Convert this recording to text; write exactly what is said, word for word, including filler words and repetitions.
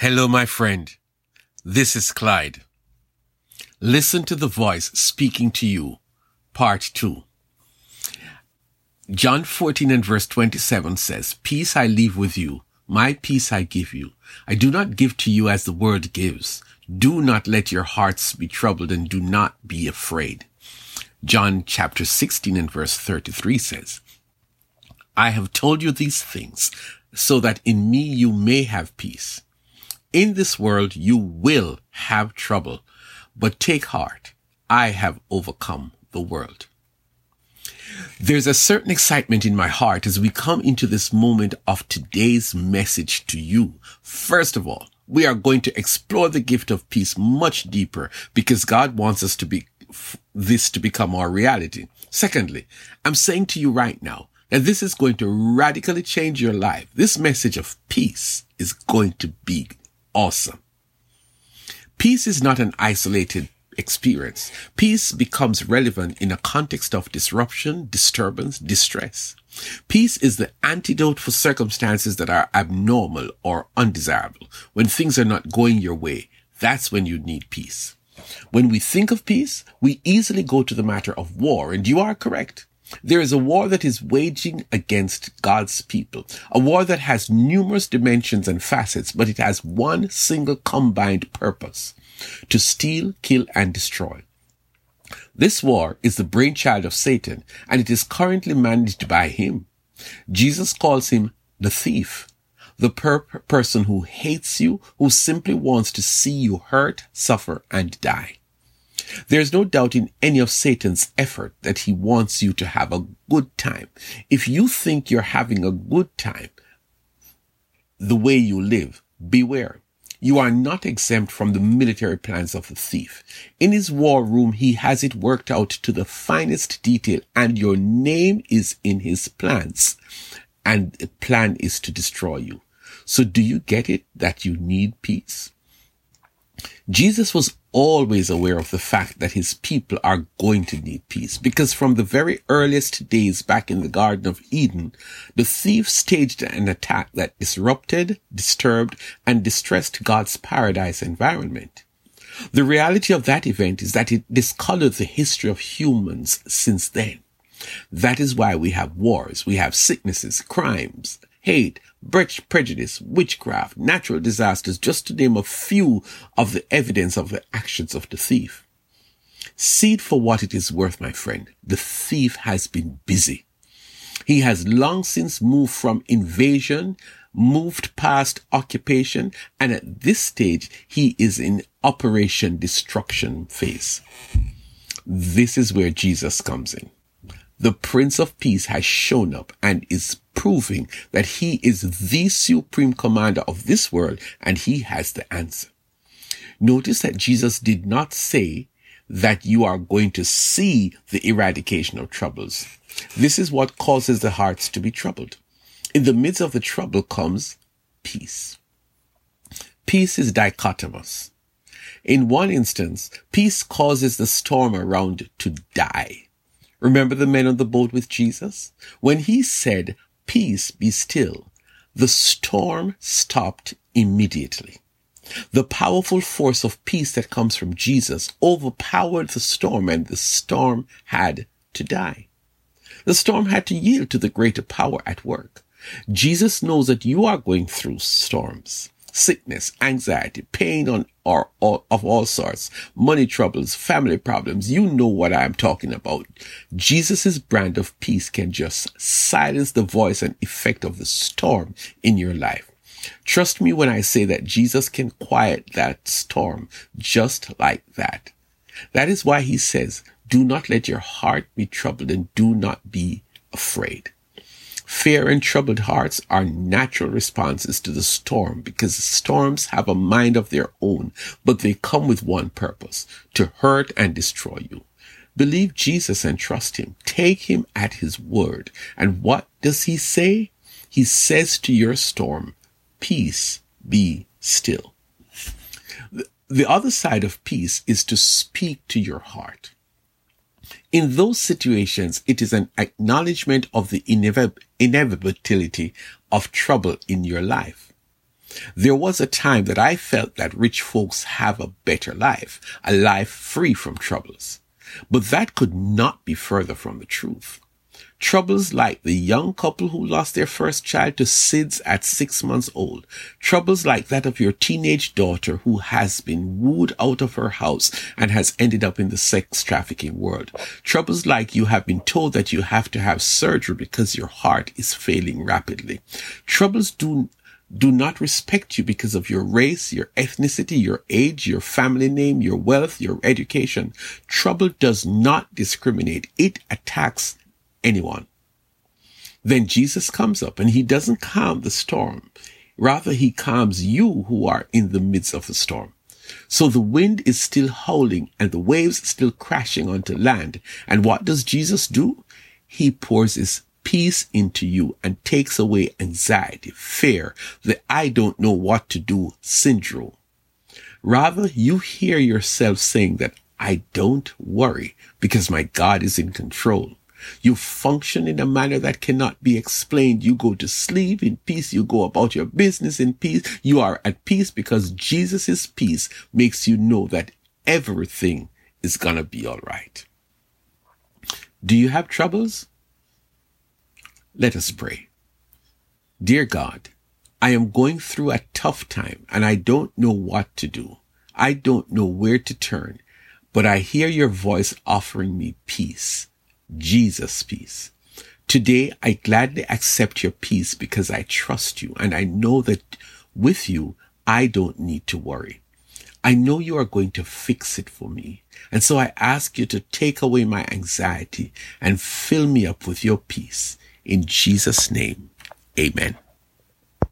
Hello, my friend. This is Clyde. Listen to the voice speaking to you. Part two. John fourteen and verse twenty-seven says, "Peace I leave with you. My peace I give you. I do not give to you as the world gives. Do not let your hearts be troubled and do not be afraid." John chapter sixteen and verse thirty-three says, "I have told you these things so that in me you may have peace. In this world you will have trouble, but take heart. I have overcome the world." There's a certain excitement in my heart as we come into this moment of today's message to you. First of all, we are going to explore the gift of peace much deeper because God wants us to be this to become our reality. Secondly, I'm saying to you right now that this is going to radically change your life. This message of peace is going to be awesome. Peace is not an isolated experience. Peace becomes relevant in a context of disruption, disturbance, distress. Peace is the antidote for circumstances that are abnormal or undesirable. When things are not going your way, that's when you need peace. When we think of peace, we easily go to the matter of war, and you are correct. There is a war that is waging against God's people, a war that has numerous dimensions and facets, but it has one single combined purpose: to steal, kill, and destroy. This war is the brainchild of Satan, and it is currently managed by him. Jesus calls him the thief, the per- person who hates you, who simply wants to see you hurt, suffer, and die. There's no doubt in any of Satan's effort that he wants you to have a good time. If you think you're having a good time the way you live, beware. You are not exempt from the military plans of the thief. In his war room, he has it worked out to the finest detail, and your name is in his plans. And the plan is to destroy you. So do you get it that you need peace? Jesus was always aware of the fact that his people are going to need peace, because from the very earliest days back in the Garden of Eden, the thief staged an attack that disrupted, disturbed, and distressed God's paradise environment. The reality of that event is that it discolored the history of humans since then. That is why we have wars, we have sicknesses, crimes, hate, prejudice, witchcraft, natural disasters, just to name a few of the evidence of the actions of the thief. See it for what it is worth, my friend. The thief has been busy. He has long since moved from invasion, moved past occupation, and at this stage, he is in Operation Destruction phase. This is where Jesus comes in. The Prince of Peace has shown up and is proving that he is the supreme commander of this world, and he has the answer. Notice that Jesus did not say that you are going to see the eradication of troubles. This is what causes the hearts to be troubled. In the midst of the trouble comes peace. Peace is dichotomous. In one instance, peace causes the storm around to die. Remember the men on the boat with Jesus? When he said, "Peace, be still," the storm stopped immediately. The powerful force of peace that comes from Jesus overpowered the storm, and the storm had to die. The storm had to yield to the greater power at work. Jesus knows that you are going through storms. Sickness, anxiety, pain on or, or of all sorts, money troubles, family problems. You know what I'm talking about. Jesus' brand of peace can just silence the voice and effect of the storm in your life. Trust me when I say that Jesus can quiet that storm just like that. That is why he says, "Do not let your heart be troubled and do not be afraid." Fear and troubled hearts are natural responses to the storm, because storms have a mind of their own, but they come with one purpose: to hurt and destroy you. Believe Jesus and trust him. Take him at his word. And what does he say? He says to your storm, "Peace, be still." The other side of peace is to speak to your heart. In those situations, it is an acknowledgement of the inev- inevitability of trouble in your life. There was a time that I felt that rich folks have a better life, a life free from troubles. But that could not be further from the truth. Troubles like the young couple who lost their first child to S I D S at six months old. Troubles like that of your teenage daughter who has been wooed out of her house and has ended up in the sex trafficking world. Troubles like you have been told that you have to have surgery because your heart is failing rapidly. Troubles do do not respect you because of your race, your ethnicity, your age, your family name, your wealth, your education. Trouble does not discriminate. It attacks anyone. Then Jesus comes up and he doesn't calm the storm. Rather, he calms you who are in the midst of the storm. So the wind is still howling and the waves still crashing onto land. And what does Jesus do? He pours his peace into you and takes away anxiety, fear, the I don't know what to do syndrome. Rather, you hear yourself saying that I don't worry because my God is in control. You function in a manner that cannot be explained. You go to sleep in peace. You go about your business in peace. You are at peace because Jesus' peace makes you know that everything is going to be all right. Do you have troubles? Let us pray. Dear God, I am going through a tough time and I don't know what to do. I don't know where to turn, but I hear your voice offering me peace. Jesus' peace. Today, I gladly accept your peace because I trust you and I know that with you, I don't need to worry. I know you are going to fix it for me. And so I ask you to take away my anxiety and fill me up with your peace. In Jesus' name, amen.